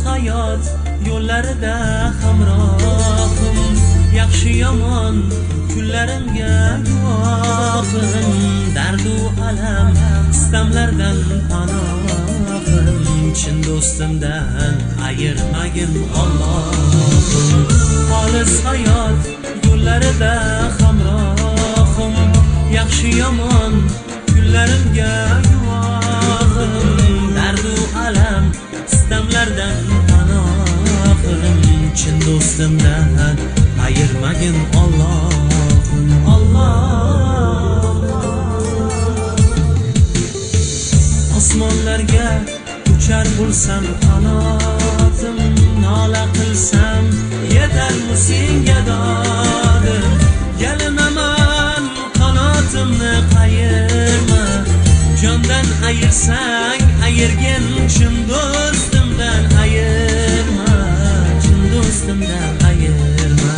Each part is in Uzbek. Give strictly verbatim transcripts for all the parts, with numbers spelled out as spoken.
hayot yo'llarida hamrohim, yaxshi yomon kunlarimga guvohim, dardu alam istamlardan panohim, chin do'stimdan ayirmagin Allohim. Xolis hayot yo'llarida hamrohim, yaxshi yomon kunlarimga guvohim, dardu alam istamlardan panohim, chin do'stimdan ayirmagin Allohim. Alloh osmonlarga uchar bo'lsam qanotim, nola qilsam yetarmi senga dodim, yalinaman qanotimni qayirma, jondan ayirsang ayirgin chin do'stimdan ayirma, chin do'stimdan ayirma.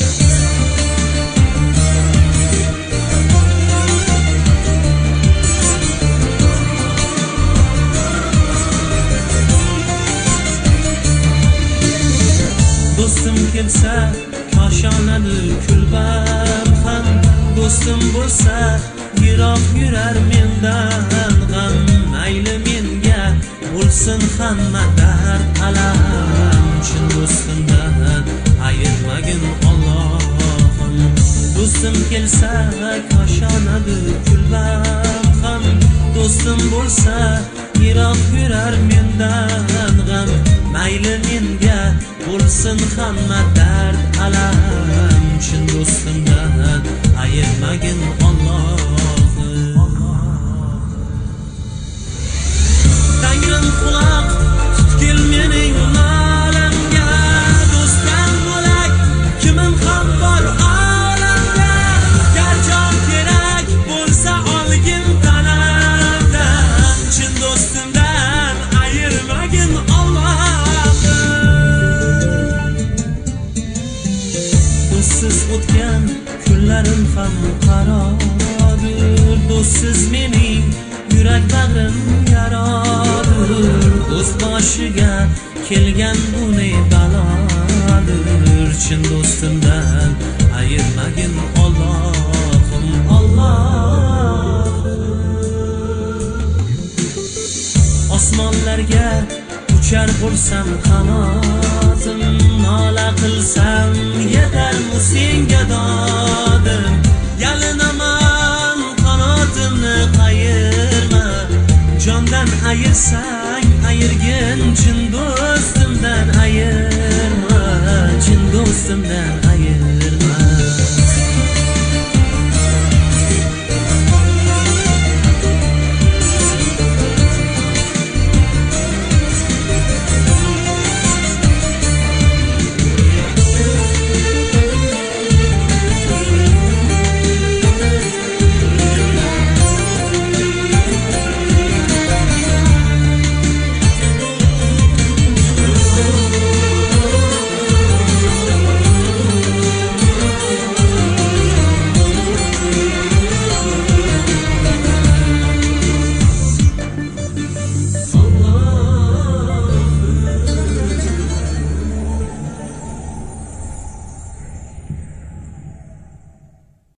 Do'stim kelsa koshonadi kulbam ham, do'stim bo'lsa yiroq yurar mendan g'am, mayli menga bo'lsin hamma dard alam, chin do'stimdan ayirmagin Allohim. Do'stim kelsa koshonadi kulbam ham, do'stim bo'lsa yiroq yurar mendan g'am, mayli menga bo'lsin hamma dard alam, chin do'stimdan ayirmagin Allohim. Tangrim quloq tutgil mening nolamga, do'stdan bo'lak kimim ham bor olamda, gar jon kerak bo'lsa olgin tanamdan, chin do'stimdan ayirmagin Allohim. Do'stsiz o'tgan kunlarim ham qarodir, do'stsiz mening yurak bag'rim yarodir, do'st boshiga kelgan bu ne balodir, chin do'stimdan ayirmagin Allohim. Alloh osmonlarga uchar bo'lsam qanotim, nola qilsam yetarmi senga dodim, yalinaman qanotimni qayirma, jondan ayirsang ayirgin chin do'stimdan ayirma, chin do'stimdan